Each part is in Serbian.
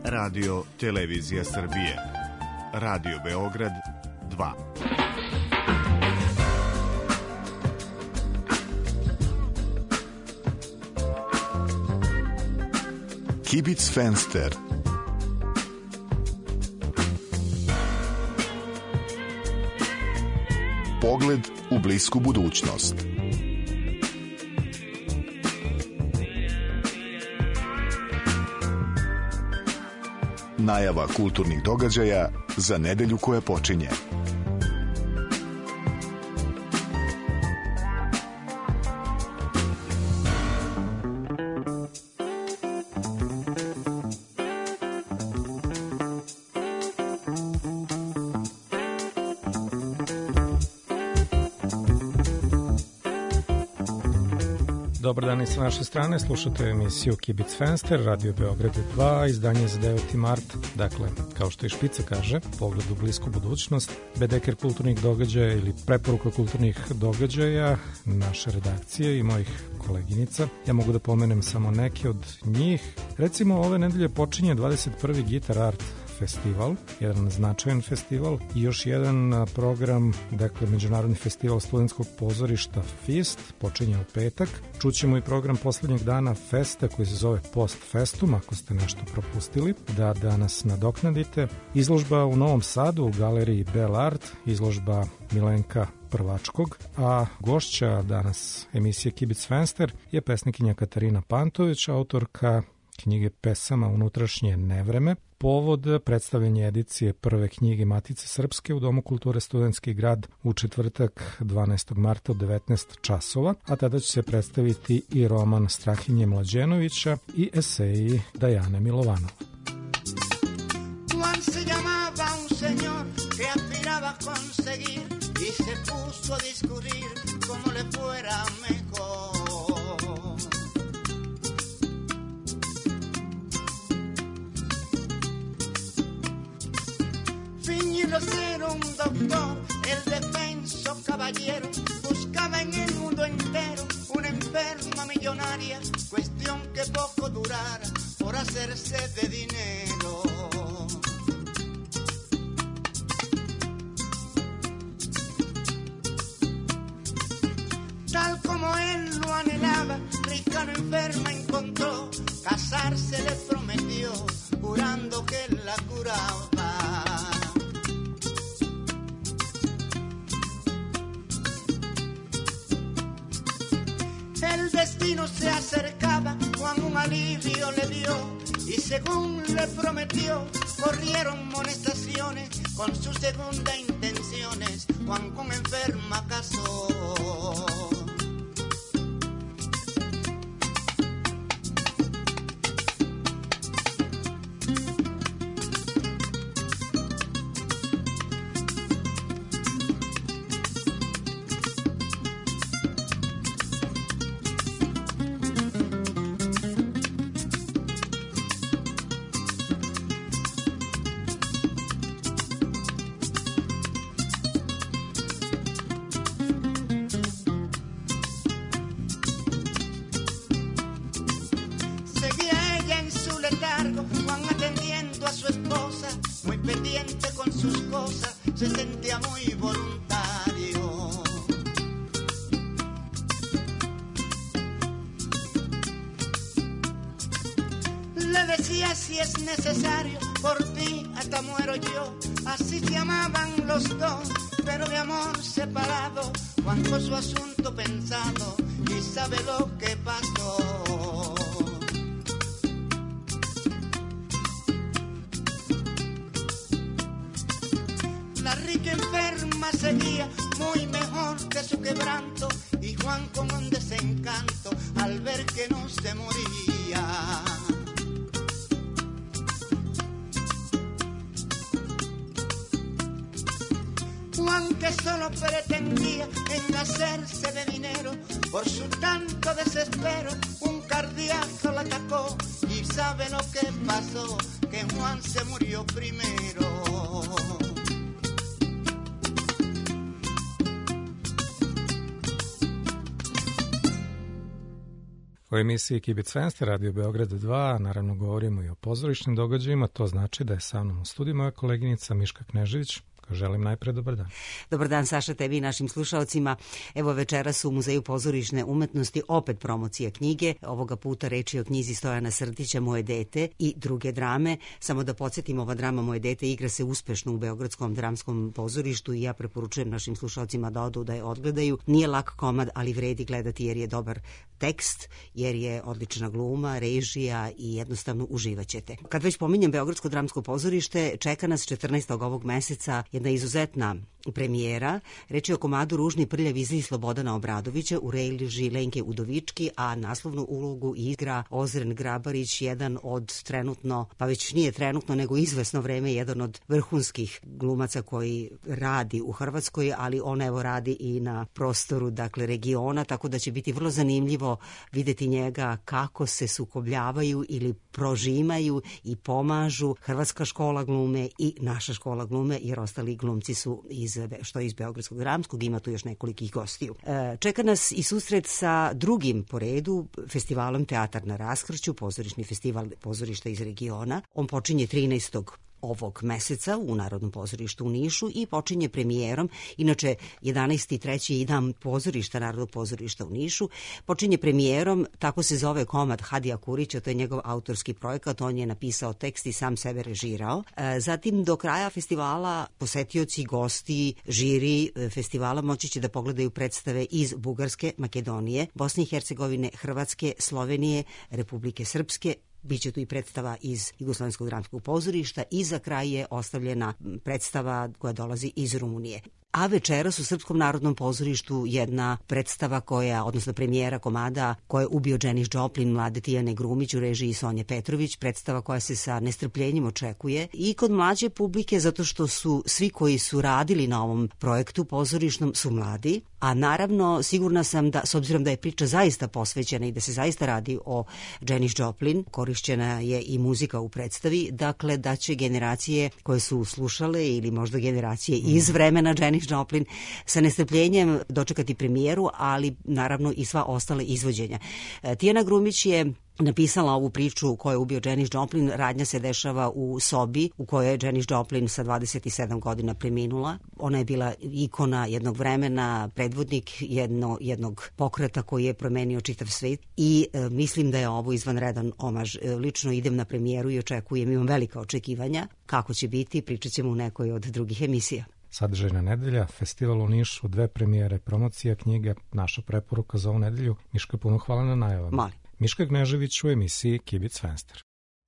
Radio Televizija Srbije, Radio Beograd 2. Kibicfenster. Pogled u blisku budućnost. Najava kulturnih događaja za nedelju koja počinje. Dobar dan i sa naše strane, slušate emisiju Kibicfenster, Radio Beograd 2, izdanje za 9. mart, dakle, kao što i špica kaže, pogled u blisku budućnost, bedeker kulturnih događaja ili preporuka kulturnih događaja naše redakcije i mojih koleginica. Ja mogu da pomenem samo neke od njih. Recimo, ove nedelje počinje 21. Guitar Art festival, jedan značajan festival i još jedan program, dakle Međunarodni festival studentskog pozorišta FIST, počinje u petak. Čućemo i program poslednjeg dana festa koji se zove Post Festum, ako ste nešto propustili, da nas nadoknadite. Izložba u Novom Sadu u galeriji Bell Art, izložba Milenka Prvačkog, a gošća danas emisije Kibicfenster je pesnikinja Katarina Pantović, autorka knjige pesama Unutrašnje nevreme. Povod predstavljanja edicije prve knjige Matice Srpske u Domu kulture Studentski grad u četvrtak 12. marta od 19 časova, a tada će se predstaviti i roman Strahinje Mlađenovića i eseji Dajane Milovanova. Juan se llamaba un señor que aspiraba a conseguir y se puso a discurrir como le fuera mejor. Fingiendo ser un doctor, el defenso caballero buscaba en el mundo entero una enferma millonaria, cuestión que poco durara por hacerse de dinero. Tal como él lo anhelaba, rica no enferma encontró, casarse le prometió, jurando que él la curaba. El destino se acercaba, Juan un alivio le dio y según le prometió, corrieron molestaciones con sus segunda intenciones, Juan con enferma casó. Se sentía muy voluntario. Le decía si es necesario, por ti hasta muero yo. Así se amaban los dos, pero de amor separado. Juan fue su asunto pensado y sabe lo que pasó. La rica enferma seguía muy mejor que su quebranto y Juan con un desencanto al ver que no se moría. Juan que solo pretendía en hacerse de dinero, por su tanto desespero un cardíaco la atacó y sabe lo que pasó, que Juan se murió primero. U emisiji Kibic Fenster, Radio Beograd 2, naravno govorimo i o pozorišnim događajima, to znači da je sa mnom u studiju moja koleginica Miška Knežević. Želim najpre dobar dan. Dobar dan, Saša, tebi i našim slušalcima. Evo, večeras u Muzeju pozorišne umetnosti opet promocija knjige. Ovoga puta reč je o knjizi Stojana Srdića Moje dete i druge drame. Samo da podsjetim, ova drama Moje dete igra se uspešno u Beogradskom dramskom pozorištu i ja preporučujem našim slušalcima da odu da je odgledaju. Nije lak komad, ali vredi gledati jer je dobar tekst, jer je odlična gluma, režija i jednostavno uživaćete. Kad već pominjem Beogradsko dramsko pozorište, čeka nas 14. ovog meseca jedna izuzetna premijera. Reč je o komadu Ružni prljav izli Slobodana Obradovića u režiji Lenke Udovički, a naslovnu ulogu igra Ozren Grabarić, jedan od trenutno, pa već nije trenutno, nego izvesno vreme, jedan od vrhunskih glumaca koji radi u Hrvatskoj, ali on evo radi i na prostoru, dakle, regiona, tako da će biti vrlo zanimljivo videti njega kako se sukobljavaju ili prožimaju i pomažu Hrvatska škola glume i naša škola glume, jer ostali glumci su što je iz Beogradskog dramskog, ima tu još nekolikih gostiju. Čeka nas i susret sa drugim po redu festivalom Teatar na raskršću, pozorišni festival pozorišta iz regiona. On počinje 13. ovog meseca u Narodnom pozorištu u Nišu i počinje premijerom. Inače, 11.3. i dan pozorišta, Narodnog pozorišta u Nišu, počinje premijerom, tako se zove komad Hadija Kurića, to je njegov autorski projekat, on je napisao tekst i sam sebe režirao. Zatim, do kraja festivala posetioci, gosti, žiri festivala moći će da pogledaju predstave iz Bugarske, Makedonije, Bosne i Hercegovine, Hrvatske, Slovenije, Republike Srpske. Biće tu i predstava iz Jugoslovenskog dramskog pozorišta i za kraj je ostavljena predstava koja dolazi iz Rumunije. A večeras u Srpskom narodnom pozorištu jedna predstava odnosno premijera komada koje je ubio Janis Joplin, mlade Tijane Grumić u režiji Sonje Petrović, predstava koja se sa nestrpljenjem očekuje i kod mlađe publike, zato što su svi koji su radili na ovom projektu pozorišnom su mladi, a naravno sigurna sam da, s obzirom da je priča zaista posvećena i da se zaista radi o Janis Joplin, korišćena je i muzika u predstavi, dakle da će generacije koje su slušale ili možda generacije iz vremena Janis Joplin sa nestrpljenjem dočekati premijeru, ali naravno i sva ostale izvođenja. Tijana Grumić je napisala ovu priču ko je ubio Janis Joplin. Radnja se dešava u sobi u kojoj je Janis Joplin sa 27 godina preminula. Ona je bila ikona jednog vremena, predvodnik jednog pokreta koji je promenio čitav svet i mislim da je ovo izvanredan omaž. Lično idem na premijeru i očekujem, imam velika očekivanja. Kako će biti, pričat ćemo u nekoj od drugih emisija. Sadržajna nedelja, festival u Nišu, 2 premijere, promocija knjige, naša preporuka za ovu nedelju. Miška, puno hvala na najavama. Molim. Miška Knežević u emisiji Kibic Fenster.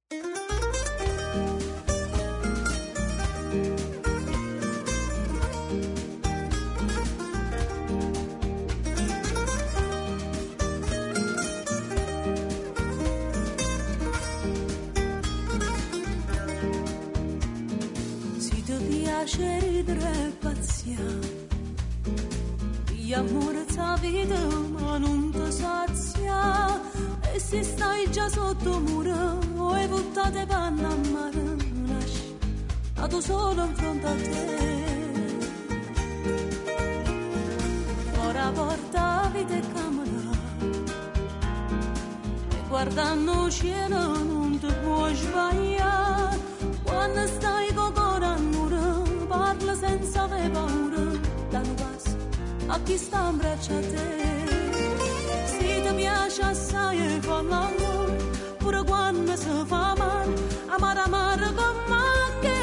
Si ti piace ridere pazzia, gli amorezza vita ma non ti sazia, e se stai già sotto muro e buttate panna a mare, lasci a tu solo in fronte a te. Ora porta vita e camera e guardando il cielo non ti puoi sbagliare. Quando stai con cuore a muro parla senza avere paura, danno passo a chi sta in braccio a te. Se ti piace assai e fa l'amore, pure quando si fa male, amare con me che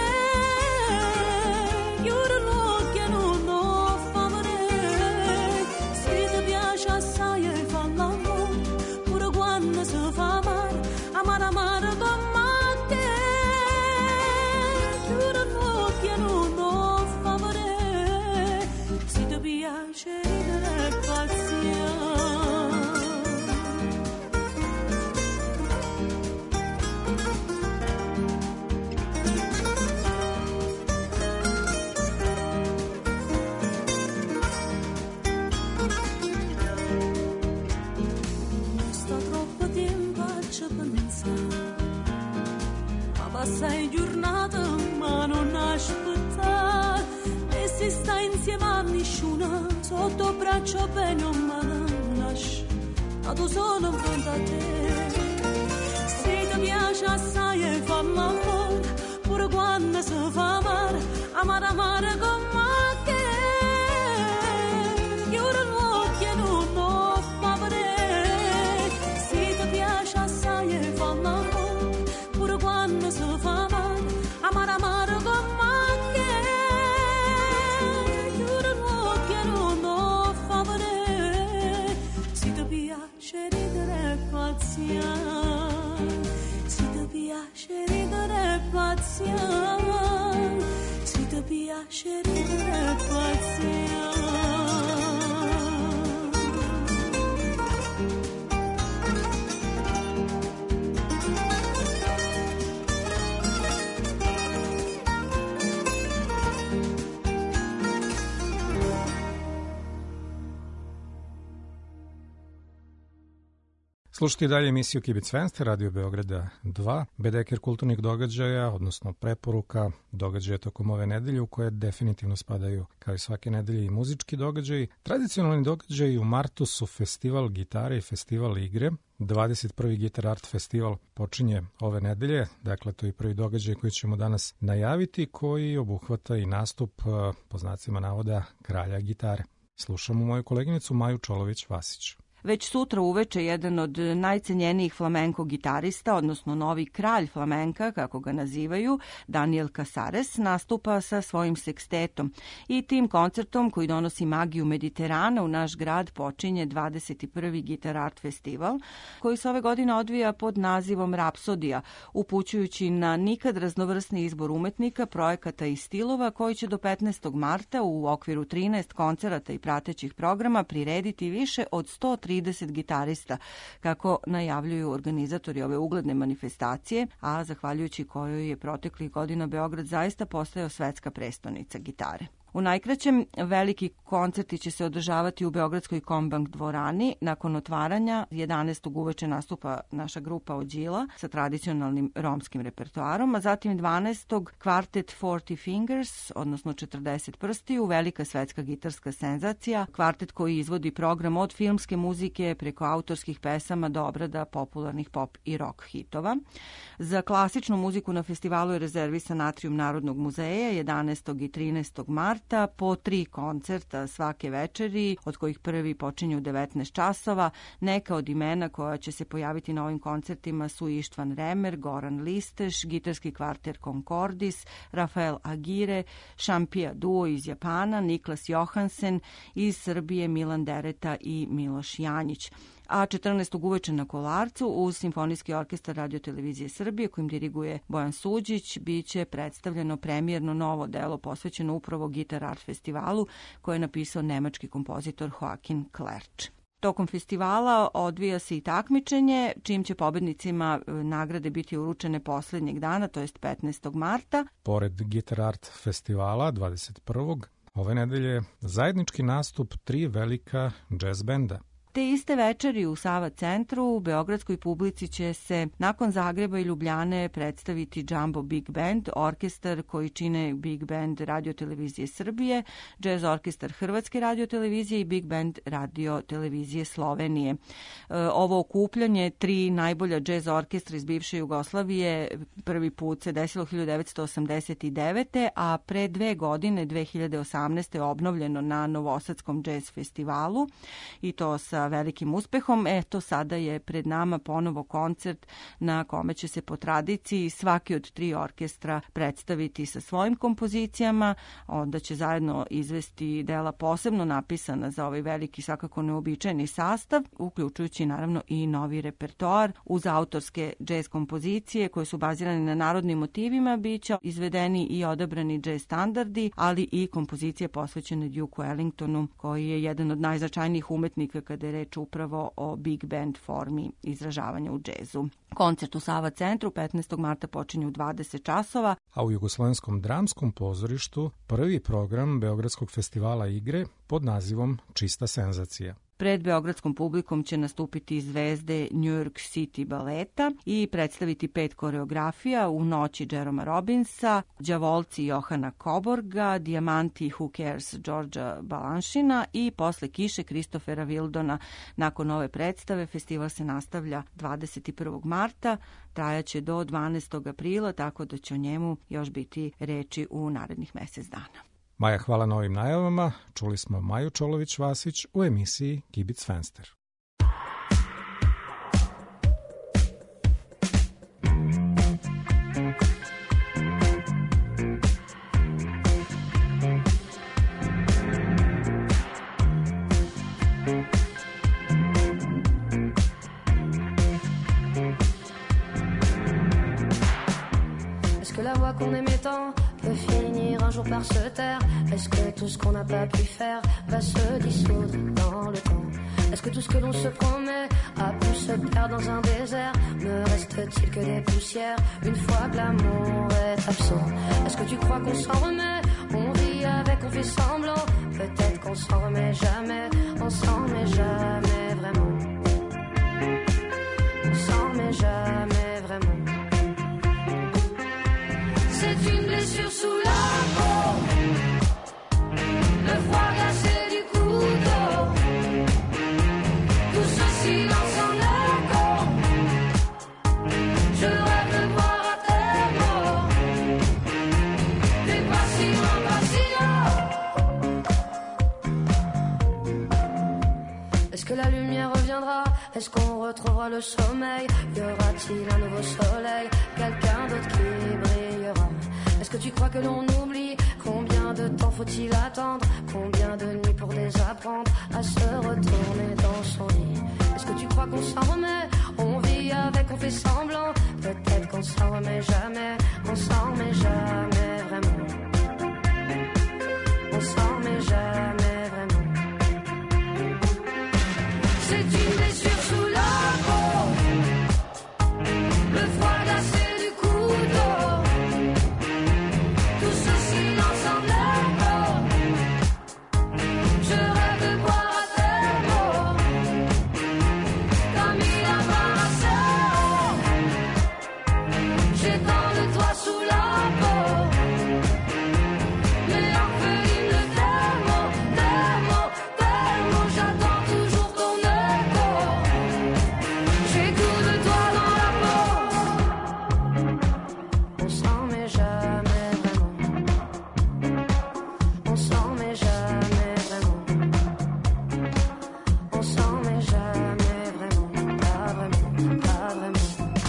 chiude l'occhio e non lo fa vedere. Se ti piace assai e fa l'amore, pure quando si fa male, amare con me che chiude l'occhio e non lo fa vedere. Se ti piace ridere pazzia. Passai giornata ma non aspettare, e se stai insieme a nessuno sotto braccio bene o male, lascia vado solo in fronte a te. Se ti piace assai e fammi amore, pure quando si fa amare, amare amare come che. Chiudo l'occhio e non lo fa vedere. Se ti piace assai e fammi amore, pure quando si fa amare, amare amare come che. Chiudo l'occhio e non lo fa vedere. Se ti piace ridere e pazziare, se ti piace ridere e pazziare, se ti piace ridere e pazziare. Slušajte dalje emisiju Kibic Fenster, Radio Beograda 2, Bedeker kulturnih događaja, odnosno preporuka događaja tokom ove nedelje u koje definitivno spadaju, kao i svake nedelje, i muzički događaji. Tradicionalni događaji u martu su festival gitare i festival igre. 21. Guitar Art Festival počinje ove nedelje, dakle to je prvi događaj koji ćemo danas najaviti, koji obuhvata i nastup, po znacima navoda, kralja gitare. Slušamo moju koleginicu Maju Čolović-Vasić. Već sutra uveče jedan od najcenjenijih flamenko gitarista, odnosno novi kralj flamenka, kako ga nazivaju, Daniel Casares, nastupa sa svojim sekstetom. I tim koncertom koji donosi magiju Mediterana u naš grad počinje 21. Guitar Art Festival, koji se ove godine odvija pod nazivom Rapsodija, upućujući na nikad raznovrsni izbor umetnika, projekata i stilova koji će do 15. marta u okviru 13 koncerata i pratećih programa prirediti više od 130 gitarista, kako najavljuju organizatori ove ugledne manifestacije, a zahvaljujući kojoj je proteklih godina Beograd zaista postao svetska prestonica gitare. U najkraćem, veliki koncerti će se održavati u Beogradskoj Kombank dvorani. Nakon otvaranja 11. uveče nastupa naša grupa Ođila sa tradicionalnim romskim repertoarom, a zatim 12. kvartet 40 Fingers, odnosno 40 prstiju, velika svetska gitarska senzacija, kvartet koji izvodi program od filmske muzike preko autorskih pesama do obrada popularnih pop i rock hitova. Za klasičnu muziku na festivalu je rezervisan Atrium Narodnog muzeja 11. i 13. marta, po 3 koncerta svake večeri, od kojih prvi počinju u 19 časova. Neka od imena koja će se pojaviti na ovim koncertima su Ištvan Remer, Goran Listeš, gitarski kvarter Concordis, Rafael Agire, Šampija Duo iz Japana, Niklas Johansen iz Srbije, Milan Dereta i Miloš Janjić. A 14. uveče na Kolarcu uz Simfonijski orkestar Radio Televizije Srbije, kojim diriguje Bojan Suđić, biće predstavljeno premijerno novo delo posvećeno upravo Guitar Art Festivalu, koje je napisao nemački kompozitor Joachim Klerč. Tokom festivala odvija se i takmičenje, čim će pobednicima nagrade biti uručene posljednjeg dana, to jest 15. marta. Pored Guitar Art Festivala 21. ove nedelje zajednički nastup 3 velika džez benda. Te iste večeri u Sava centru u beogradskoj publici će se nakon Zagreba i Ljubljane predstaviti Jumbo Big Band, orkestar koji čine Big Band Radio Televizije Srbije, Jazz Orkestar Hrvatske Radio Televizije i Big Band Radio Televizije Slovenije. Ovo okupljanje 3 najbolja jazz orkestra iz bivše Jugoslavije prvi put se desilo 1989. a pre 2 godine, 2018. obnovljeno na Novosadskom jazz festivalu i to sa velikim uspehom. Eto, sada je pred nama ponovo koncert na kome će se po tradiciji svaki od 3 orkestra predstaviti sa svojim kompozicijama, onda će zajedno izvesti dela posebno napisana za ovaj veliki, svakako neobičajeni sastav, uključujući naravno i novi repertoar. Uz autorske džez kompozicije koje su bazirane na narodnim motivima biće izvedeni i odabrani džez standardi, ali i kompozicije posvećene Duke Ellingtonu, koji je jedan od najznačajnijih umetnika kada je reč upravo o big band formi izražavanja u džezu. Koncert u Sava centru 15. marta počinje u 20 časova. A u Jugoslovenskom dramskom pozorištu prvi program Beogradskog festivala igre pod nazivom Čista senzacija. Pred beogradskom publikom će nastupiti zvezde New York City baleta i predstaviti 5 koreografija u noći Jeroma Robbinsa, Đavolci Johana Coburga, Dijamanti Who Cares Georgea Balanchina i Posle kiše Christophera Wildona. Nakon ove predstave festival se nastavlja 21. marta, trajaće do 12. aprila, tako da će o njemu još biti reči u narednih mjesec dana. Maja, hvala na ovim najavama. Čuli smo Maju Čolović-Vasić u emisiji Kibic Fenster. Est-ce que la voix qu'on aimait tant peut finir un jour par se taire? Est-ce que tout ce qu'on n'a pas pu faire va se dissoudre dans le temps? Est-ce que tout ce que l'on se promet a pu se perdre dans un désert? Ne reste-t-il que des poussières une fois que l'amour est absent? Est-ce que tu crois qu'on s'en remet? On vit avec, on fait semblant. Peut-être qu'on s'en remet jamais. On s'en remet jamais vraiment. On s'en remet jamais vraiment. C'est une blessure sous la peau, le froid glacé du couteau, tout ce silence en écho. Je rêve de voir à tes mots, des pas si loin, pas si haut. Est-ce que la lumière reviendra? Est-ce qu'on retrouvera le sommeil? Y aura-t-il un nouveau soleil? Quelqu'un d'autre qui brillera? Est-ce que tu crois que l'on oublie? Combien de temps faut-il attendre? Combien de nuits pour désapprendre à se retourner dans son lit? Est-ce que tu crois qu'on s'en remet? On vit avec, on fait semblant. Peut-être qu'on s'en remet jamais. On s'en remet jamais vraiment. On s'en remet jamais vraiment. C'est une blessure sous la peau, le froid glacé du couteau, tout ce silence en écho. Je rêve de boire à tes mots, comme il embrasse. J'ai tant de toi sous la peau, mais orpheline de tes mots, j'attends toujours ton écho. J'écoute de toi dans la peau. On s'en met jamais vraiment. On s'en met jamais vraiment. On s'en met jamais vraiment. Pas vraiment, pas vraiment.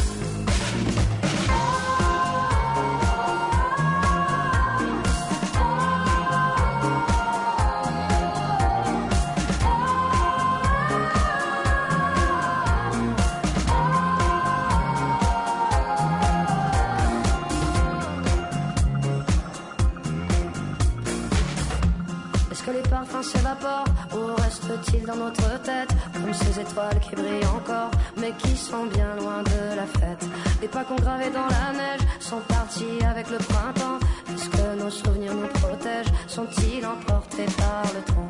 Est-ce que les parfums s'évaporent ou restent-ils dans notre tête comme ces étoiles qui brillent encore mais qui sont bien loin de la fête? Les pas qu'on gravait dans la neige sont partis avec le printemps. Est-ce que nos souvenirs nous protègent? Sont-ils emportés par le temps?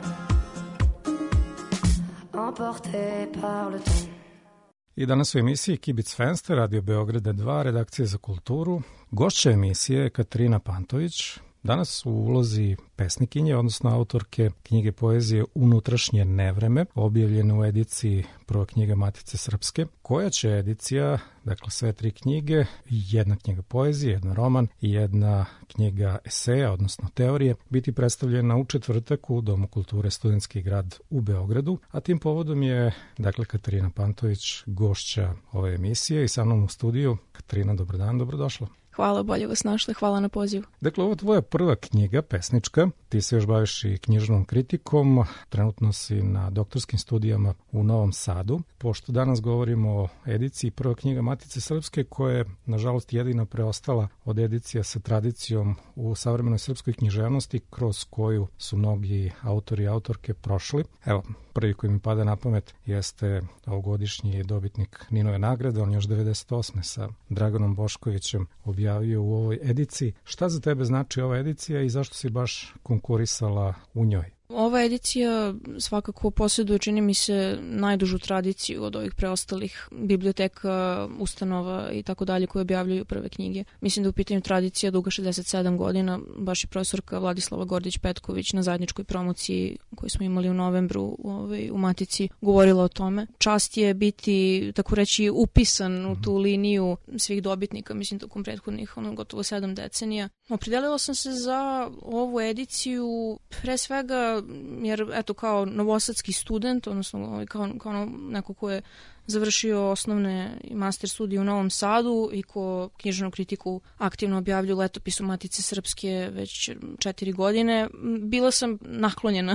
Emportés par le temps. I danas u emisiji Kibic Fenster, Radio Beograda 2, redakcija za kulturu. Gošća emisije je Katarina Pantović, danas u ulozi pesnikinje, odnosno autorke knjige poezije Unutrašnje nevreme, objavljene u ediciji Prva knjiga Matice Srpske, koja će edicija, dakle sve 3 knjige, jedna knjiga poezije, jedan roman i jedna knjiga eseja, odnosno teorije, biti predstavljena u četvrtak u Domu kulture Studentski grad u Beogradu, a tim povodom je, dakle, Katarina Pantović gošća ove emisije i sa mnom u studiju. Katarina, dobar dan, dobrodošla. Hvala, bolje vas našli, hvala na pozivu. Dakle, ovo je tvoja prva knjiga, pesnička, ti se još baviš i knjižnom kritikom, trenutno si na doktorskim studijama u Novom Sadu. Pošto danas govorimo o ediciji Prva knjiga Matice Srpske, koja je, nažalost, jedina preostala od edicija sa tradicijom u savremenoj srpskoj književnosti, kroz koju su mnogi autori i autorke prošli. Evo, prvi koji mi pada na pamet jeste ovogodišnji dobitnik Ninove nagrade, on još 98. sa Draganom Boškovićem objavio u ovoj ediciji. Šta za tebe znači ova edicija i zašto si baš konkurisala u njoj? Ova Ova edicija svakako posjeduje, čini mi se, najdužu tradiciju od ovih preostalih biblioteka, ustanova i tako dalje koje objavljuju prve knjige. Mislim da u pitanju tradicija duga 67 godina, baš je profesorka Vladislava Gordić-Petković na zajedničkoj promociji koju smo imali u novembru u Matici govorila o tome. Čast je biti, tako reći, upisan u tu liniju svih dobitnika, mislim tokom prethodnih gotovo 7 decenija. Opredelila sam se za ovu ediciju pre svega jer eto kao novosadski student, odnosno kao neko ko je završio osnovne i master studije u Novom Sadu i ko književnu kritiku aktivno objavljuje u Letopisu Matice Srpske već 4 godine. Bila sam naklonjena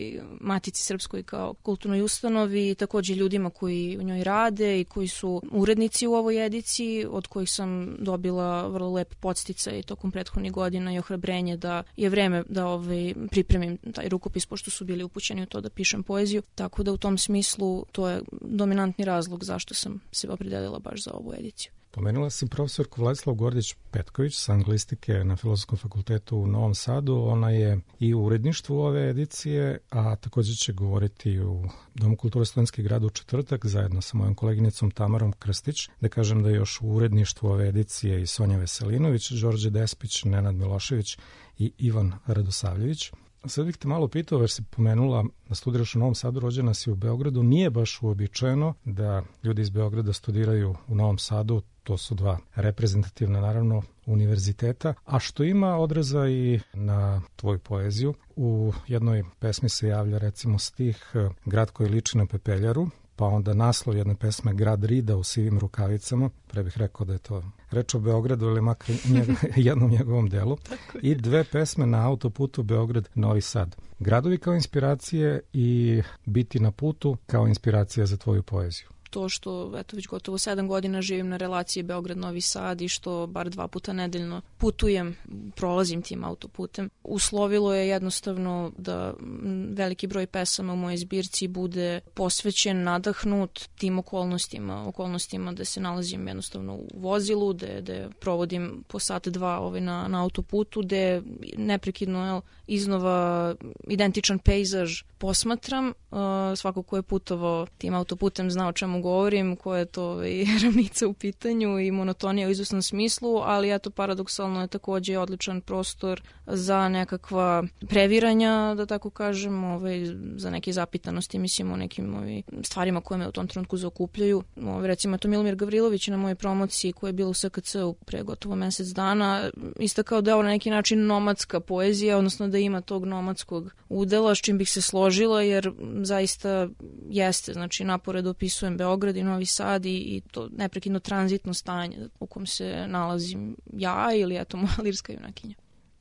Matici Srpskoj kao kulturnoj ustanovi i takođe ljudima koji u njoj rade i koji su urednici u ovoj ediciji, od kojih sam dobila vrlo lep podsticaj tokom prethodnih godina i ohrabrenje da je vreme da pripremim taj rukopis, pošto su bili upućeni u to da pišem poeziju. Tako da u tom smislu to je dominantni razlog zašto sam se opredelila baš za ovu ediciju. Pomenula si profesorku Vladislavu Gordić-Petković sa anglistike na Filozofskom fakultetu u Novom Sadu. Ona je i u uredništvu ove edicije, a također će govoriti u Domu kulture Studentski grad u četvrtak zajedno sa mojom koleginicom Tamarom Krstić. Da kažem da je još u uredništvu ove edicije i Sonja Veselinović, Đorđe Despić, Nenad Milošević i Ivan Radosavljević. Sad bih te malo pitao, jer si pomenula da studiraš u Novom Sadu, rođena si u Beogradu. Nije baš uobičajeno da ljudi iz Beograda studiraju u Novom Sadu. To su dva reprezentativna, naravno, univerziteta, a što ima odraza i na tvoju poeziju. U jednoj pesmi se javlja recimo stih Grad koji liči na pepeljaru, pa onda naslov jedne pesme Grad rida u sivim rukavicama. Pre bih rekao da je to reč o Beogradu ili makar jednom njegovom delu. I dve pesme na autoputu Beograd-Novi Sad. Gradovi kao inspiracije i biti na putu kao inspiracija za tvoju poeziju. To što već gotovo 7 godina živim na relaciji Beograd-Novi Sad i što bar 2 puta nedeljno putujem, prolazim tim autoputem. Uslovilo je jednostavno da veliki broj pesama u mojoj zbirci bude posvećen, nadahnut tim okolnostima da se nalazim jednostavno u vozilu, da provodim po sat, 2 na autoputu, da neprekidno iznova identičan pejzaž posmatram. Svako ko je putovao tim autoputem zna o čemu govorim, koja je to ravnica u pitanju i monotonija u izvesnom smislu, ali eto paradoksalno je takođe odličan prostor za nekakva previranja, da tako kažem, za neke zapitanosti, mislim o nekim stvarima koje me u tom trenutku zaokupljaju. Recimo to Milomir Gavrilović na mojoj promociji koja je bila u SKC-u pre gotovo mesec dana istakao da je ovo na neki način nomadska poezija, odnosno da ima tog nomadskog udela, s čim bih se složila, jer zaista jeste, znači napored opisujem Beograd i Novi Sad i to neprekidno tranzitno stanje u kom se nalazim ja ili eto moja lirska junakinja.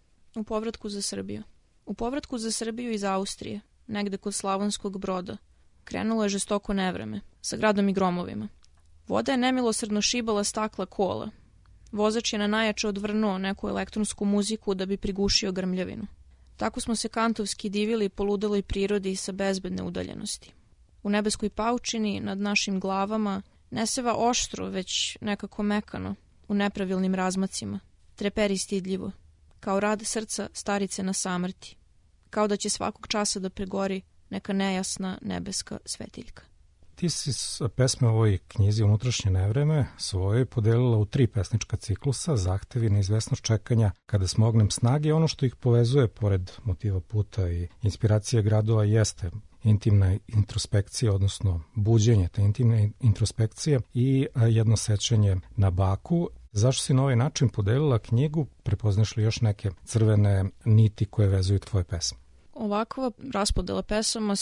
U povratku za Srbiju. U povratku za Srbiju iz Austrije, negde kod Slavonskog Broda, krenulo je žestoko nevreme, sa gradom i gromovima. Voda je nemilosrdno šibala stakla kola. Vozač je na najjače odvrnuo neku elektronsku muziku da bi prigušio grmljavinu. Tako smo se kantovski divili poludaloj prirodi sa bezbedne udaljenosti. U nebeskoj paučini nad našim glavama ne seva oštro, već nekako mekano, u nepravilnim razmacima, treperi stidljivo, kao rad srca starice na samrti, kao da će svakog časa da pregori neka nejasna nebeska svetiljka. Ti si pesme u ovoj knjizi Unutrašnje nevreme svoje podelila u 3 pesnička ciklusa, Zahtevi, Neizvesnost čekanja, Kada smo ognjem snage. Ono što ih povezuje, pored motiva puta i inspiracije gradova, jeste intimna introspekcija, odnosno buđenje te intimne introspekcije i jedno sećanje na baku. Zašto si na ovaj način podelila knjigu? Prepoznaš li još neke crvene niti koje vezuju tvoje pesme? Ovakva raspodela pesama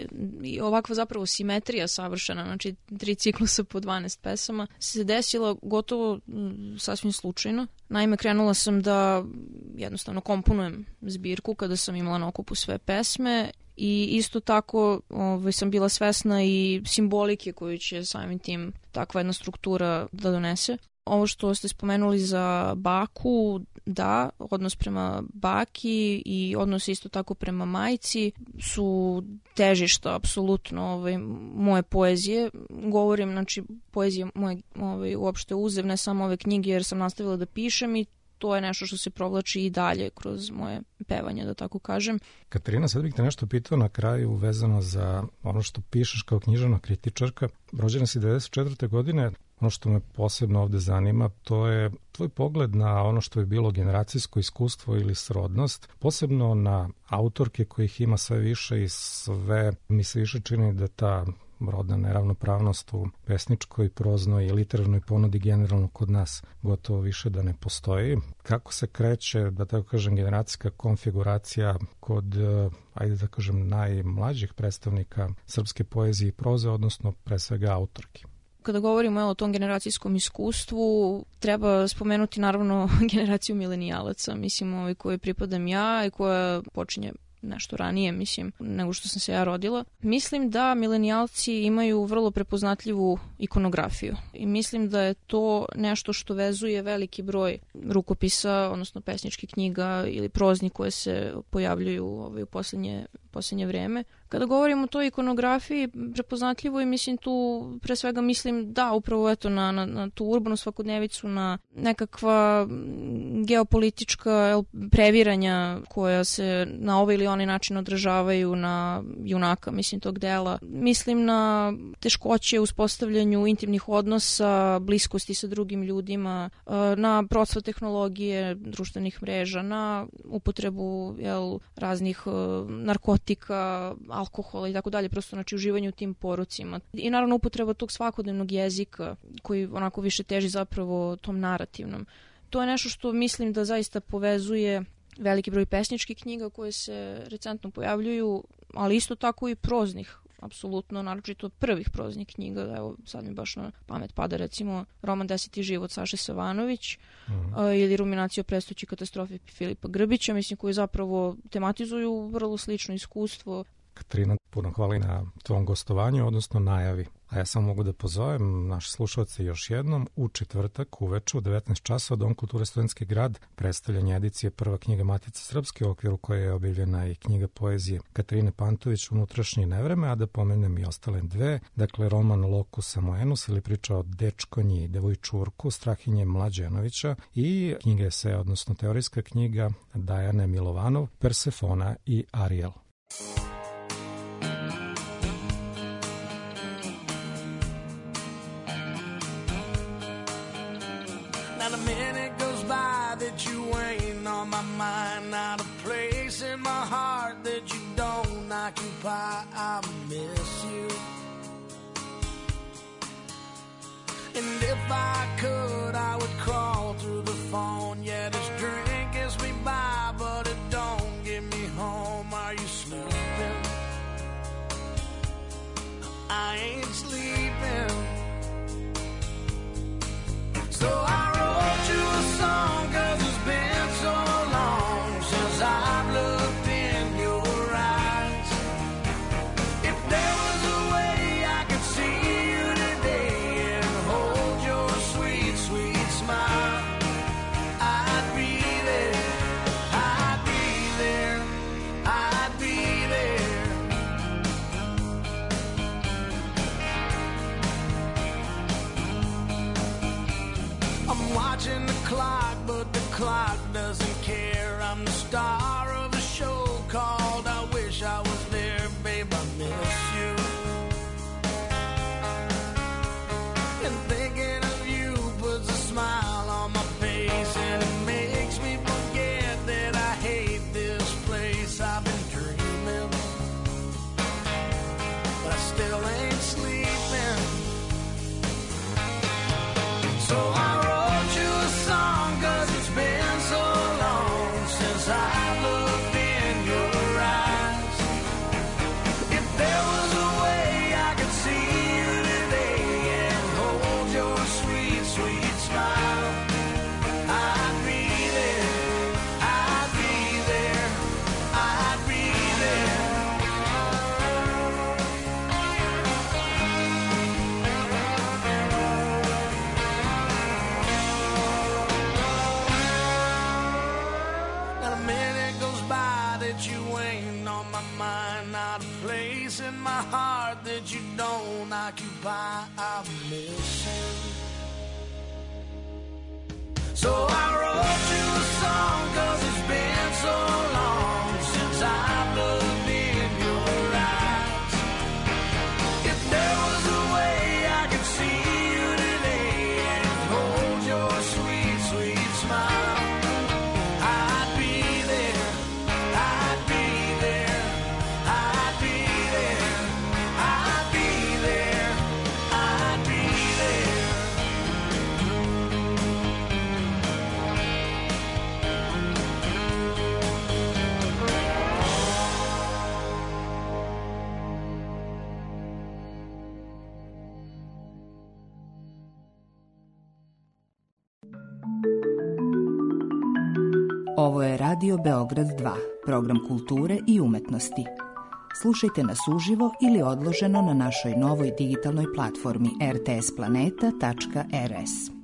i ovakva zapravo simetrija savršena, znači 3 ciklusa po 12 pesama, se desila gotovo sasvim slučajno. Naime, krenula sam da jednostavno komponujem zbirku kada sam imala na okupu sve pesme i isto tako sam bila svesna i simbolike koju će samim tim takva jedna struktura da donese. Ovo što ste spomenuli za baku, da, odnos prema baki i odnos isto tako prema majci su težišta apsolutno moje poezije. Govorim, znači, poezija moje uopšte uzev, ne samo ove knjige, jer sam nastavila da pišem i to je nešto što se provlači i dalje kroz moje pevanje, da tako kažem. Katarina, sad bih te nešto pitao na kraju vezano za ono što pišeš kao književna kritičarka. Rođena si 94. godine. Ono što me posebno ovde zanima, to je tvoj pogled na ono što je bilo generacijsko iskustvo ili srodnost, posebno na autorke kojih ima sve više i sve mi se više čini da ta rodna neravnopravnost u pesničkoj, proznoj i literarnoj ponudi generalno kod nas gotovo više da ne postoji. Kako se kreće, da tako kažem, generacijska konfiguracija kod, ajde da kažem, najmlađih predstavnika srpske poezije i proze, odnosno pre svega autorki? Kada govorimo o tom generacijskom iskustvu, treba spomenuti naravno generaciju milenijalaca, mislim, koji pripadam ja i koja počinje nešto ranije, mislim, nego što sam se ja rodila. Mislim da milenijalci imaju vrlo prepoznatljivu ikonografiju i mislim da je to nešto što vezuje veliki broj rukopisa, odnosno pesničkih knjiga ili prozni koje se pojavljuju u poslednje vreme. Kada govorimo o toj ikonografiji prepoznatljivo i mislim tu pre svega mislim da upravo eto na tu urbanu svakodnevicu, na nekakva geopolitička previranja koja se na ovaj ili onaj način odražavaju na junaka, mislim, tog dela. Mislim na teškoće u uspostavljanju intimnih odnosa, bliskosti sa drugim ljudima, na procvat tehnologije, društvenih mreža, na upotrebu raznih narkotika, alkohola i tako dalje, prosto znači uživanje u tim porocima. I naravno upotreba tog svakodnevnog jezika koji onako više teži zapravo tom narativnom. To je nešto što mislim da zaista povezuje veliki broj pesničkih knjiga koje se recentno pojavljuju, ali isto tako i proznih, apsolutno, naročito prvih proznih knjiga. Evo, sad mi baš na pamet pada recimo roman 10. život Saše Savanović ili Ruminacija o prestojećoj katastrofi Filipa Grbića, mislim, koji zapravo tematizuju vrlo slično iskustvo. Katarina, puno hvala na tvom gostovanju, odnosno najavi. A ja samo mogu da pozovem naše slušalce još jednom u četvrtak uveče u 19 časova Dom kulture Studentski grad, predstavljanje edicije Prva knjiga Matice Srpske, u okviru koje je objavljena i knjiga poezije Katarine Pantović Unutrašnje nevreme, a da pomenem i ostale dve, dakle roman Locus Amoenus ili priča o dečkonji i devojčurku Strahinje Mlađenovića i knjiga eseja, odnosno teorijska knjiga Dajane Milovanov Persefona i Ariel. Not a minute goes by that you ain't on my mind. Not a place in my heart that you don't occupy. I miss you. And if I could, I would crawl through the phone. Yeah, this drink gets me by, but it don't get me home. Are you sleeping? I ain't sleeping. So I wrote you a song 'cause it's been so long since I've looked in your eyes. If there was a way I could see you today and hold your sweet, sweet smile, I'd be there, I'd be there, I'd be there. I'm watching the clock, but the clock doesn't care. I'm the star of a show called I Wish I Was There. Babe, I miss you. And thinking of you puts a smile on my face, and it makes me forget that I hate this place. I've been dreaming, but I still ain't sleeping. So I wrote you a song 'cause it's been so long since I looked in your eyes. If there was a way I could see you today and hold your sweet, sweet smile, I'd be there, I'd be there, I'd be there. Not a minute goes by that you ain't on my mind. Not a place in my heart that you don't occupy. I miss you. So I wrote you Ovo je Radio Beograd 2, program kulture i umetnosti. Slušajte nas uživo ili odloženo na našoj novoj digitalnoj platformi rtsplaneta.rs.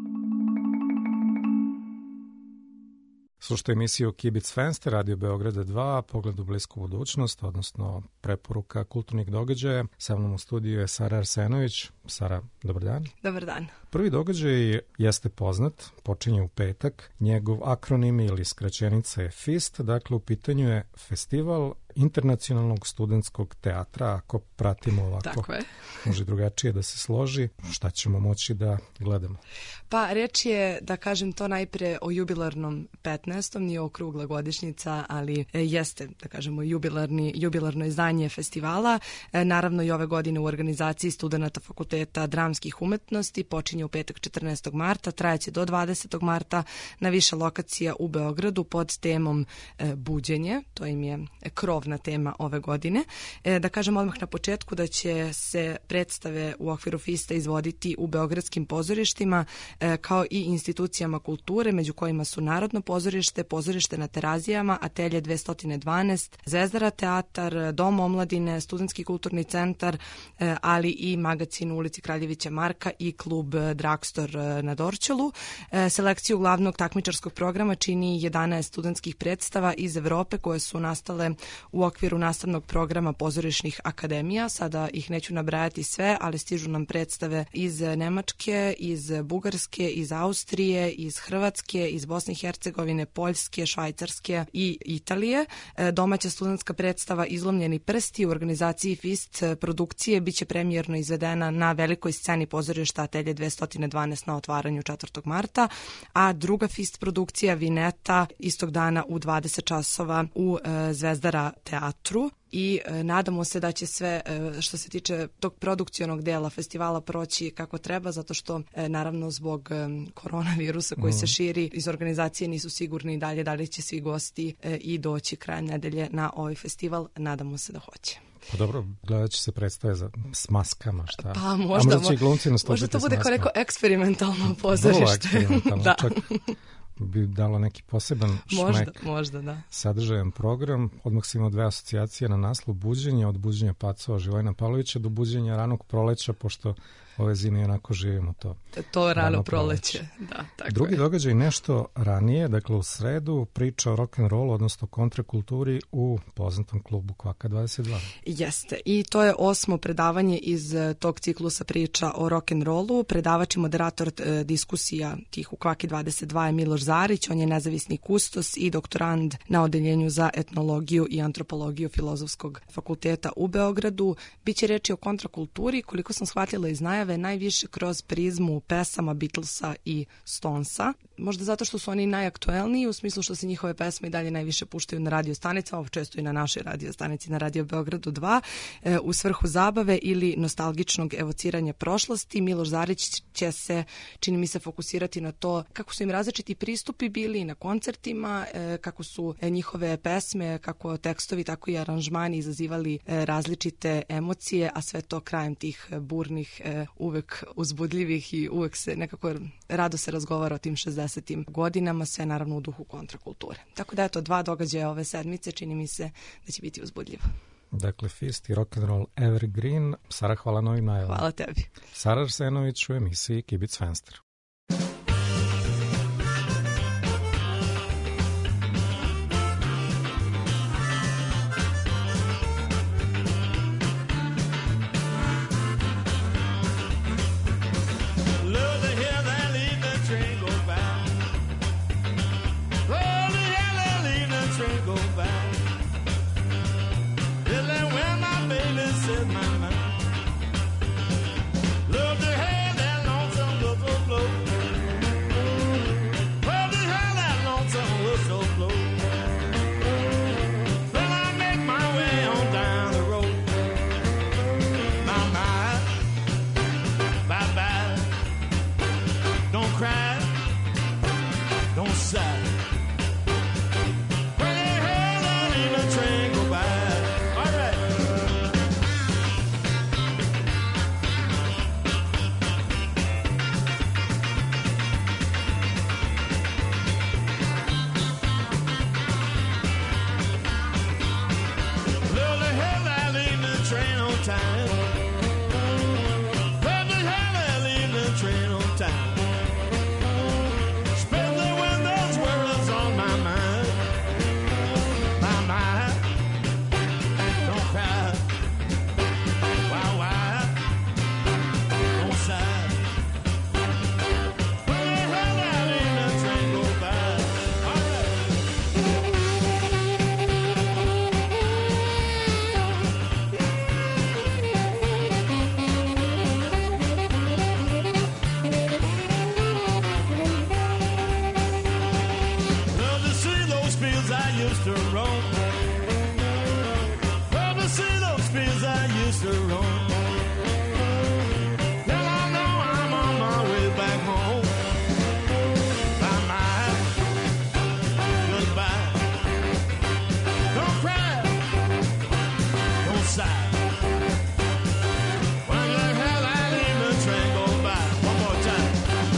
Slušajte emisiju Kibic Fenster, Radio Beograda 2, pogled u blisku budućnost, odnosno preporuka kulturnih događaja. Sa mnom u studiju je Sara Arsenović. Sara, dobar dan. Dobar dan. Prvi događaj jeste poznat, počinje u petak. Njegov akronim ili skraćenica je FIST, dakle u pitanju je Festival internacionalnog studentskog teatra, ako pratimo ovako. Tako je. Može drugačije da se složi. Šta ćemo moći da gledamo? Pa reč je, da kažem to najpre o jubilarnom 15. Nije okrugla godišnjica, ali jeste, da kažemo, jubilarno izdanje festivala. Naravno i ove godine u organizaciji studenata Fakulteta dramskih umetnosti počinje u petak 14. marta, trajaće do 20. marta na više lokacija u Beogradu pod temom buđenje. To im je krovna tema ove godine. Da kažem odmah na početku da će se predstave u okviru FISTA izvoditi u beogradskim pozorištima kao i institucijama kulture, među kojima su Narodno pozorište, Pozorište na Terazijama, Atelje 212, Zvezdara teatar, Dom omladine, Studentski kulturni centar, ali i magacin u ulici Kraljevića Marka i klub Dragstor na Dorćolu. Selekciju glavnog takmičarskog programa čini 11 studentskih predstava iz Evrope koje su nastale u okviru nastavnog programa pozorišnih akademija. Sada ih neću nabrajati sve, ali stižu nam predstave iz Nemačke, iz Bugarske, iz Austrije, iz Hrvatske, iz Bosne i Hercegovine, Poljske, Švajcarske i Italije. Domaća studentska predstava Izlomljeni prsti u organizaciji FIST produkcije biće premijerno izvedena na velikoj sceni pozorišta Atelje 212 na otvaranju 4. marta, a druga FIST produkcija Vineta istog dana u 20 časova u Zvezdara teatru. I nadamo se da će sve što se tiče tog produkcionog dela festivala proći kako treba, zato što naravno zbog koronavirusa koji se širi iz organizacije nisu sigurni dalje da li će svi gosti i doći krajem nedelje na ovaj festival. Nadamo se da hoće. Pa dobro, gledat će se predstave s maskama, šta? Pa možda će i glumci nastupiti. Možda to bude kao neko eksperimentalno pozorište. Vrlo eksperimentalno, da. Čak bi dalo neki poseban šmek. Možda, da. Sadržajan program. Odmah si imao dve asocijacije na naslov buđenja, od buđenja pacova Živojina Pavlovića do buđenja ranog proleća, pošto ove zime onako živimo to. To rano proleće, da, tako Drugi je. događaj nešto ranije, dakle u sredu, priča o rock'n'rollu, odnosno kontrakulturi u poznatom klubu Kvaka 22. Jeste, i to je 8. predavanje iz tog ciklusa priča o rock'n'rollu. Predavač i moderator diskusija tih u Kvaki 22 je Miloš Zarić, on je nezavisni kustos i doktorand na odeljenju za etnologiju i antropologiju Filozofskog fakulteta u Beogradu. Biće reči o kontrakulturi, koliko sam shvatila iz najave, najviše kroz prizmu pesama Beatlesa i Stonesa. Možda zato što su oni najaktuelniji, u smislu što se njihove pesme i dalje najviše puštaju na radio stanicama, često i na našoj radio stanici na Radio Beogradu 2, u svrhu zabave ili nostalgičnog evociranja prošlosti. Miloš Zarić će se, čini mi se, fokusirati na to kako su im različiti pristupi bili na koncertima, kako su njihove pesme, kako tekstovi, tako i aranžmani izazivali različite emocije, a sve to krajem tih burnih, uvek uzbudljivih i uvek se nekako rado se razgovara o tim 60. godinama, sve naravno u duhu kontrakulture. Tako da eto, 2 događaja ove sedmice, čini mi se da će biti uzbudljivo. Dakle, FIST i rock'n'roll Evergreen. Sara, hvala na ovim najavama. Hvala tebi. Sara Arsenović u emisiji Kibic Fenster. Love to have that lonesome look so close. used to roam. Love to see those fields I used to roam. Now I know I'm on my way back home. Bye-bye, goodbye. Don't cry, don't sigh. When you hear that evening train go by. One more time.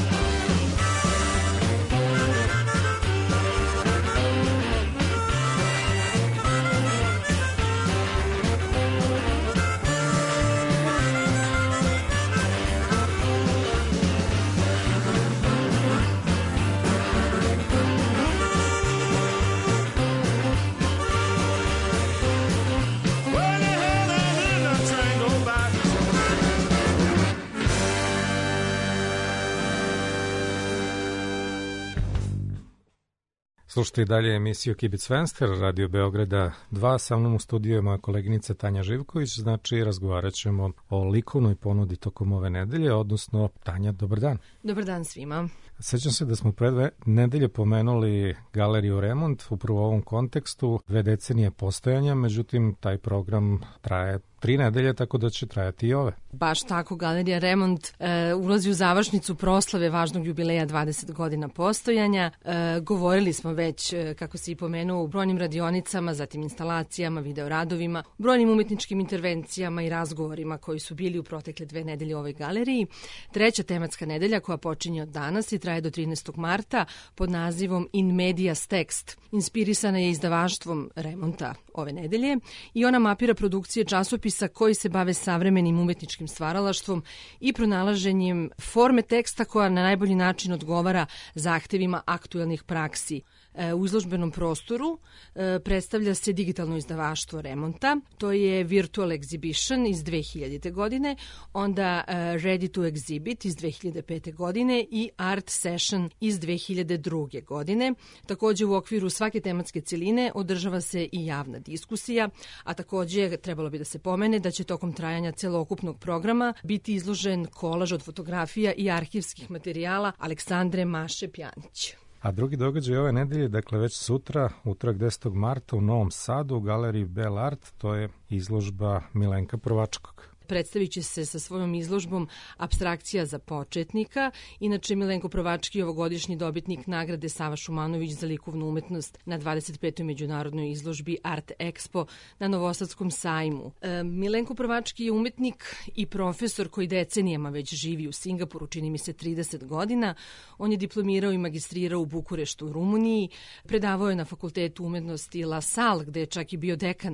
Slušajte i dalje emisiju Kibic Fenster, Radio Beograda 2, sa mnom u studiju je moja koleginica Tanja Živković, znači razgovarat ćemo o likovnoj ponudi tokom ove nedelje, odnosno Tanja, dobar dan. Dobar dan svima. Sećam se da smo pre 2 nedelje pomenuli Galeriju Remont, upravo u ovom kontekstu, 2 decenije postojanja, međutim taj program traje 3 nedelje, tako da će trajati i ove. Baš tako, Galerija Remont ulazi u završnicu proslave važnog jubileja 20 godina postojanja. Govorili smo već, kako se i pomenuo, u brojnim radionicama, zatim instalacijama, videoradovima, brojnim umetničkim intervencijama i razgovorima koji su bili u protekle 2 nedelje u ovoj galeriji. 3. tematska nedelja koja počinje od danas i traje do 13. marta pod nazivom In Medias Text. Inspirisana je izdavaštvom Remonta ove nedelje i ona mapira produkcije časopisa koji se bave savremenim umetničkim stvaralaštvom i pronalaženjem forme teksta koja na najbolji način odgovara zahtevima aktuelnih praksi. U izložbenom prostoru predstavlja se digitalno izdavaštvo Remonta, to je Virtual Exhibition iz 2000. godine, onda Ready to Exhibit iz 2005. godine i Art Session iz 2002. godine. Takođe u okviru svake tematske celine održava se i javna diskusija, a takođe trebalo bi da se pomene da će tokom trajanja celokupnog programa biti izložen kolaž od fotografija i arhivskih materijala Aleksandre Maše Pjanić. A drugi događaj ove nedelje, dakle već sutra, utorak 10. marta u Novom Sadu, u galeriji Bell Art, to je izložba Milenka Prvačkog. Predstavit će se sa svojom izložbom Apstrakcija za početnika. Inače, Milenko Prvački je ovogodišnji dobitnik nagrade Sava Šumanović za likovnu umetnost na 25. međunarodnoj izložbi Art Expo na Novosadskom sajmu. Milenko Prvački je umetnik i profesor koji decenijama već živi u Singapuru, čini mi se 30 godina. On je diplomirao i magistrirao u Bukureštu u Rumuniji, predavao je na Fakultetu umetnosti La Salle, gde je čak i bio dekan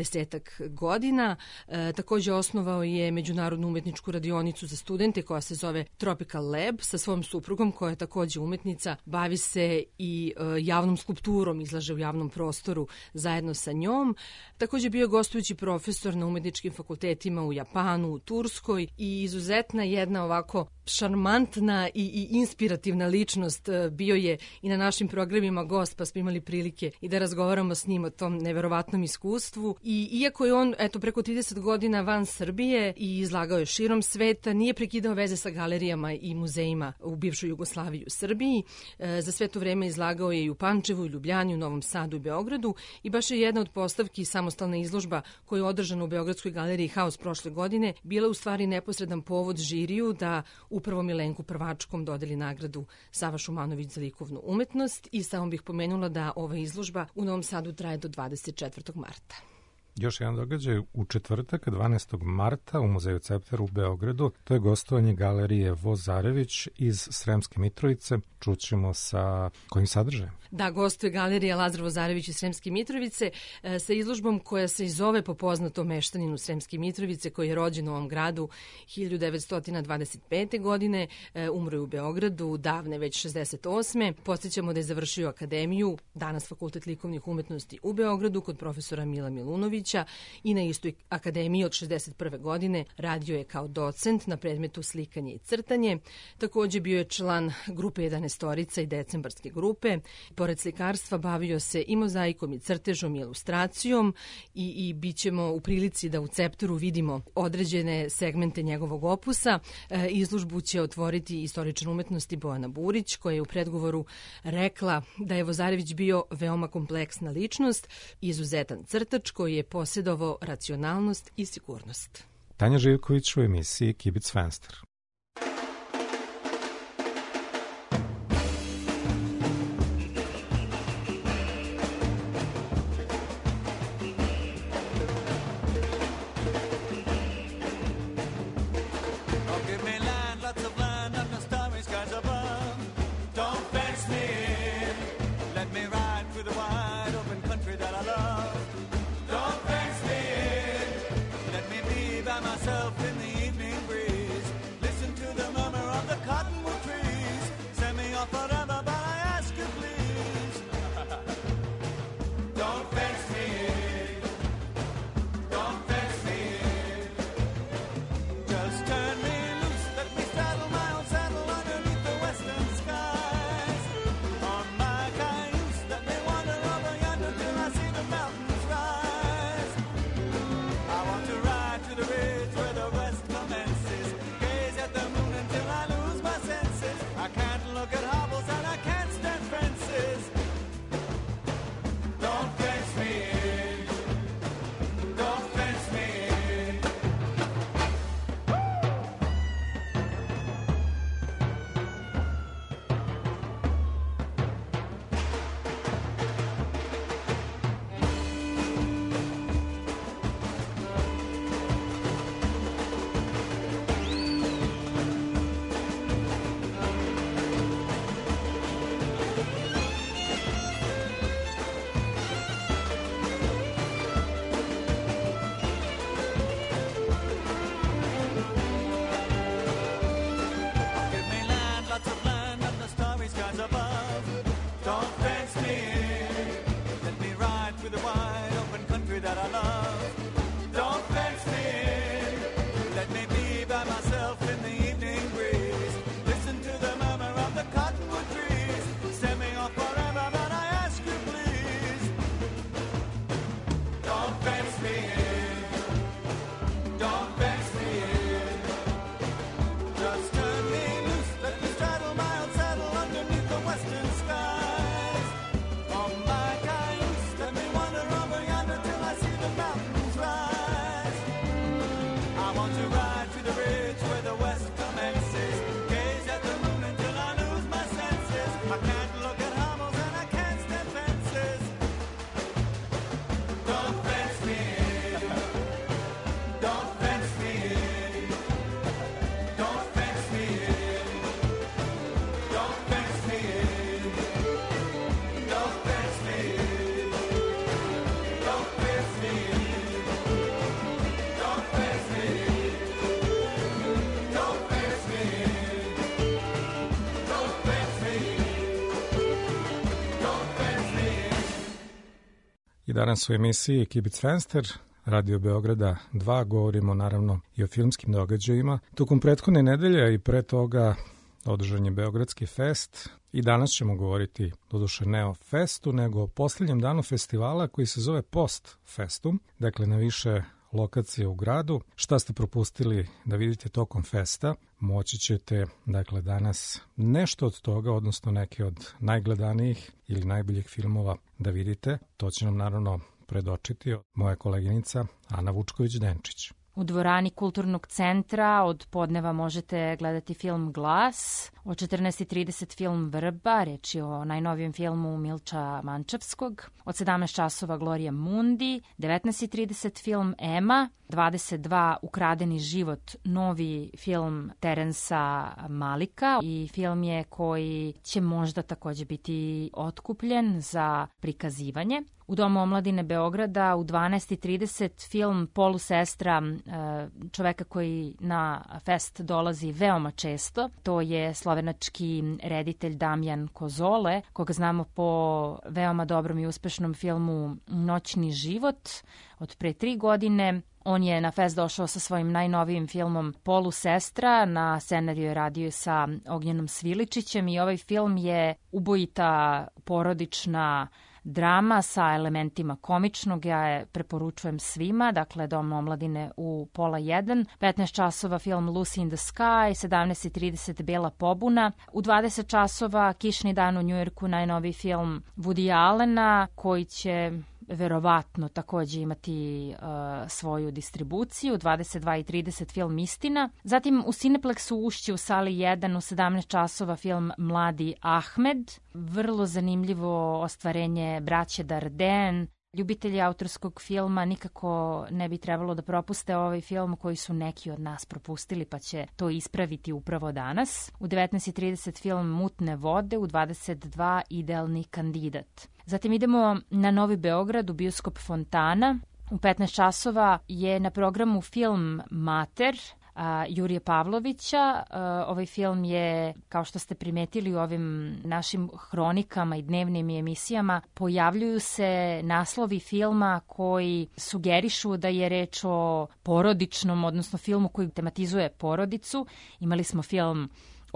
10 godina. Takođe osnovao je međunarodnu umetničku radionicu za studente koja se zove Tropical Lab sa svojom suprugom koja je takođe umetnica, bavi se i javnom skulpturom, izlaže u javnom prostoru zajedno sa njom. Takođe bio je gostujući profesor na umetničkim fakultetima u Japanu, u Turskoj i izuzetna jedna ovako šarmantna i inspirativna ličnost. Bio je i na našim programima gost, pa smo imali prilike i da razgovaramo s njim o tom neverovatnom iskustvu. I iako je on preko 30 godina van Srbije i izlagao je širom sveta, nije prekidao veze sa galerijama i muzejima u bivšoj Jugoslaviji u Srbiji. Za sve to vreme izlagao je i u Pančevu, i Ljubljani, u Novom Sadu i Beogradu i baš je jedna od postavki samostalna izložba koja je održana u Beogradskoj galeriji Haos prošle godine bila u stvari neposredan povod žiriju da upravo Milenku Prvačkom dodeli nagradu Sava Šumanović za likovnu umetnost i samo bih pomenula da ova izložba u Novom Sadu traje do 24. marta. Još jedan događaj u četvrtak, 12. marta u Muzeju Cepter u Beogradu. To je gostovanje galerije Vozarević iz Sremske Mitrovice. Čućemo sa kojim sadržajem? Da, gostuje galerija Lazar Vozarević iz Sremske Mitrovice sa izložbom koja se i zove po poznatom meštaninu Sremske Mitrovice koji je rođen u ovom gradu 1925. godine, umro je u Beogradu davne već 68. Podsjećamo da je završio akademiju, danas Fakultet likovnih umetnosti u Beogradu kod profesora Mila Milunovića Lazovića i na istoj akademiji od 61. godine radio je kao docent na predmetu slikanje i crtanje. Takođe bio je član grupe 11-orica i decembarske grupe. Pored slikarstva bavio se i mozaikom i crtežom i ilustracijom i bit ćemo u prilici da u Ceptoru vidimo određene segmente njegovog opusa. Izložbu će otvoriti istoričar umetnosti Bojana Burić, koja je u predgovoru rekla da je Vozarević bio veoma kompleksna ličnost, izuzetan crtač koji je posjedovao racionalnost i sigurnost. Tanja Živković u emisiji Kibic Fenster. Danas u emisiji Kibic Fenster, Radio Beograda 2, govorimo naravno i o filmskim događajima. Tokom prethodne nedelje i pre toga održan je Beogradski fest i danas ćemo govoriti, doduše ne o festu, nego o posljednjem danu festivala koji se zove Post Festum, dakle na više lokacije u gradu. Šta ste propustili da vidite tokom festa, moći ćete dakle danas nešto od toga, odnosno neke od najgledanijih ili najboljih filmova da vidite. To će nam naravno predočiti moja koleginica Ana Vučković-Denčić. U dvorani Kulturnog centra od podneva možete gledati film Glas, od 14:30 film Vrba, reč je o najnovijem filmu Milča Mančevskog, od 17 časova Gloria Mundi, 19:30 film Ema, 22 Ukradeni život, novi film Terensa Malika i film je koji će možda takođe biti otkupljen za prikazivanje. u Domu omladine Beograda u 12:30 film Polusestra čoveka koji na fest dolazi veoma često. To je slovenački reditelj Damjan Kozole, koga znamo po veoma dobrom i uspešnom filmu Noćni život od pre 3 godine. On je na fest došao sa svojim najnovijim filmom Polusestra, na scenariju je radio sa Ognjenom Sviličićem i ovaj film je ubojita porodična drama sa elementima komičnog. Ja je preporučujem svima, dakle Dom omladine u 12:30, 15 časova film Lucy in the Sky, 17:30 Bela pobuna, u 20 časova Kišni dan u Njujorku, najnoviji film Woody Allena koji će verovatno takođe imati svoju distribuciju, 22:30 film Istina. Zatim u Cineplexu Ušće u sali 1 u 17 časova film Mladi Ahmed. Vrlo zanimljivo ostvarenje braće Darden. Ljubitelji autorskog filma nikako ne bi trebalo da propuste ovaj film koji su neki od nas propustili, pa će to ispraviti upravo danas. U 19:30 film Mutne vode, u 22 Idealni kandidat. Zatim idemo na Novi Beograd u bioskop Fontana. U 15 časova je na programu film Mater Jurije Pavlovića. Ovaj film je, kao što ste primetili u ovim našim hronikama i dnevnim emisijama, pojavljuju se naslovi filma koji sugerišu da je reč o porodičnom, odnosno filmu koji tematizuje porodicu. Imali smo film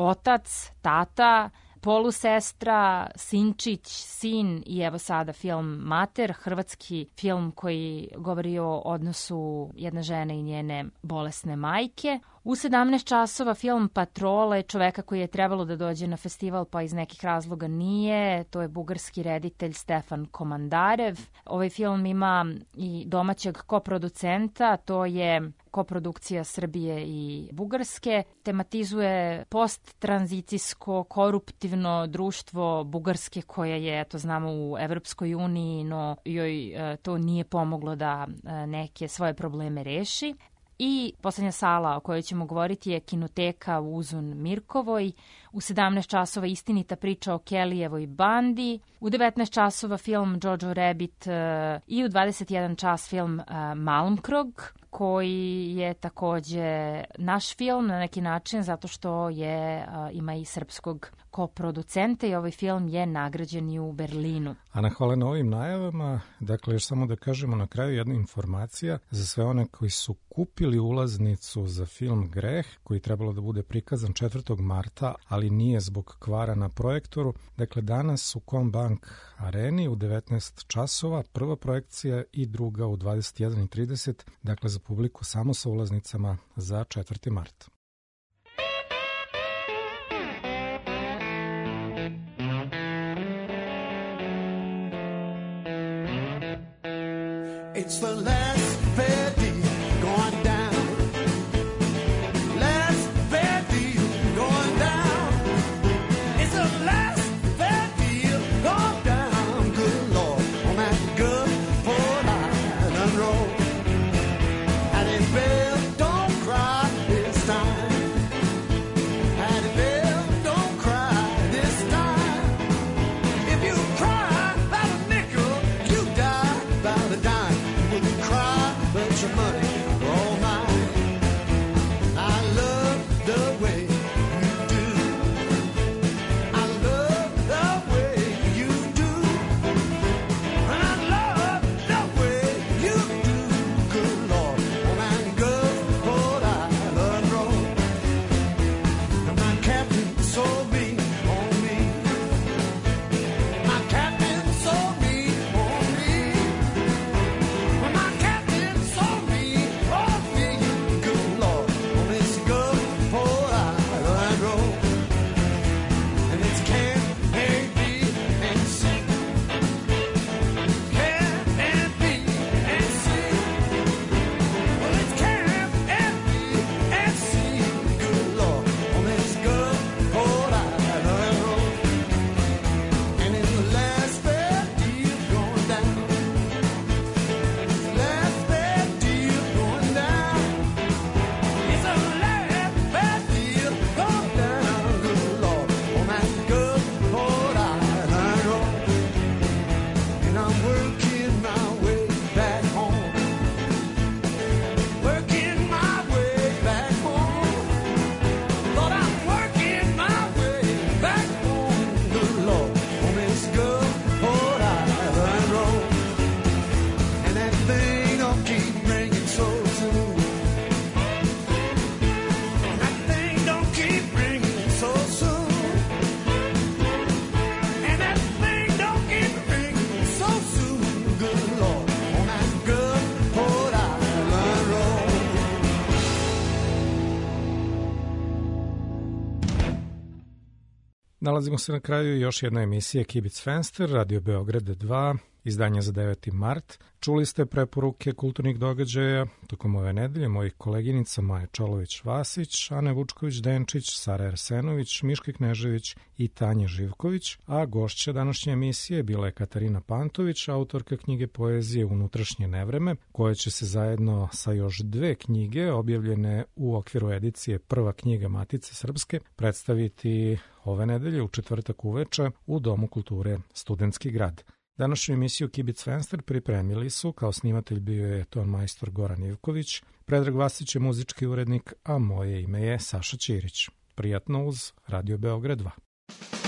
Otac, Tata, Polusestra, Sinčić, Sin i evo sada film Mater, hrvatski film koji govori o odnosu jedne žene i njene bolesne majke. U 17 časova film Patrole, čoveka koji je trebalo da dođe na festival pa iz nekih razloga nije. To je bugarski reditelj Stefan Komandarev. Ovaj film ima i domaćeg koproducenta, to je koprodukcija Srbije i Bugarske. Tematizuje posttranzicijsko koruptivno društvo Bugarske koje je, to znamo, u Evropskoj uniji, no joj to nije pomoglo da neke svoje probleme reši. I poslednja sala o kojoj ćemo govoriti je Kinoteka u Uzun Mirkovoj. U 17 časova Istinita priča o Kelijevoj bandi. U 19 časova film Jojo Rabbit i u 21 čas film Malmkrog, koji je takođe naš film na neki način zato što je ima i srpskog koproducenta i ovaj film je nagrađen i u Berlinu. Ana, hvala na ovim najavama. Dakle, još samo da kažemo na kraju jedna informacija za sve one koji su kupili ulaznicu za film Greh, koji trebalo da bude prikazan 4. marta, ali nije zbog kvara na projektoru. Dakle, danas u Combank areni u 19 časova, prva projekcija i druga u 21:30, dakle za publiku samo sa ulaznicama za 4. mart. It's the last fair deal going down. Last fair deal going down. It's the last fair deal going down. Good Lord, on that good Fort Island road. Hattie Bell, don't cry this time. Hattie Bell, don't cry this time. If you cry about a nickel, you die about a dime. Cry, but you Nalazimo se na kraju još jedne emisije Kibic Fenster, Radio Beograd 2, izdanje za 9. mart. Čuli ste preporuke kulturnih događaja tokom ove nedelje mojih koleginica Maja Čolović-Vasić, Ane Vučković-Denčić, Sara Arsenović, Miške Knežević i Tanje Živković, a gošća današnje emisije bila je Katarina Pantović, autorka knjige poezije Unutrašnje nevreme, koja će se zajedno sa još 2 knjige objavljene u okviru edicije Prva knjiga Matice Srpske predstaviti ove nedelje u četvrtak uveče u Domu kulture Studentski grad. Današnju emisiju Kibic Fenster pripremili su, kao snimatelj bio je ton majstor Goran Ivković, Predrag Vasić je muzički urednik, a moje ime je Saša Ćirić. Prijatno uz Radio Beograd 2.